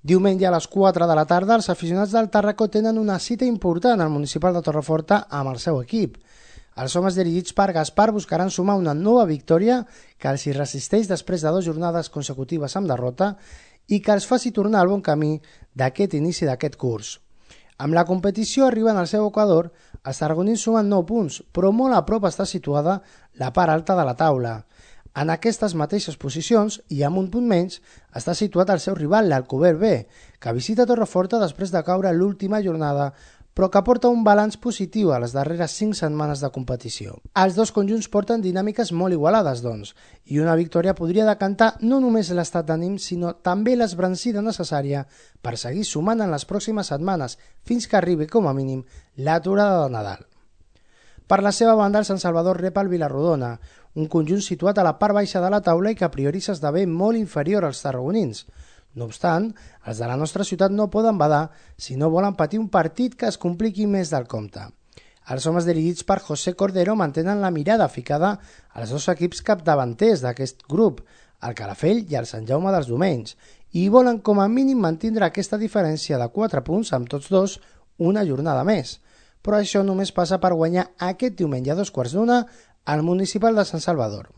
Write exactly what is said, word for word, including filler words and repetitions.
Diumenge a les quatre de la tarda, els aficionats del Tàrraco tenen una cita important al municipal de Torreforta amb el seu equip. Els homes dirigits per Gaspar buscaran sumar una nova victòria que els hi resisteix després de dues jornades consecutives amb derrota i que els faci tornar al bon camí d'aquest inici d'aquest curs. Amb la competició arriben al seu equador, els tarragonins sumen nou punts, però molt a prop està situada la part alta de la taula. En aquestes mateixes posicions, i amb un punt menys, està situat el seu rival, l'Alcover B, que visita Torreforta després de caure l'última jornada, però que porta un balanç positiu a les darreres cinc setmanes de competició. Els dos conjunts porten dinàmiques molt igualades, doncs, i una victòria podria decantar no només l'estat d'ànim, sinó també l'esbrancida necessària per seguir sumant en les pròximes setmanes, fins que arribi, com a mínim, l'aturada de Nadal. Per la seva banda, el Sant Salvador rep el Vilarrodona, un conjunt situat a la part baixa de la taula i que a priori s'esdevé molt inferior als tarragonins. No obstant, els de la nostra ciutat no poden badar si no volen patir un partit que es compliqui més del compte. Els homes dirigits per José Cordero mantenen la mirada ficada als dos equips capdavanters d'aquest grup, el Calafell i el Sant Jaume dels Domenys, i volen com a mínim mantindre aquesta diferència de quatre punts amb tots dos una jornada més. Però això només passa per guanyar aquest diumenge a dos quarts d'una al municipal de Sant Salvador.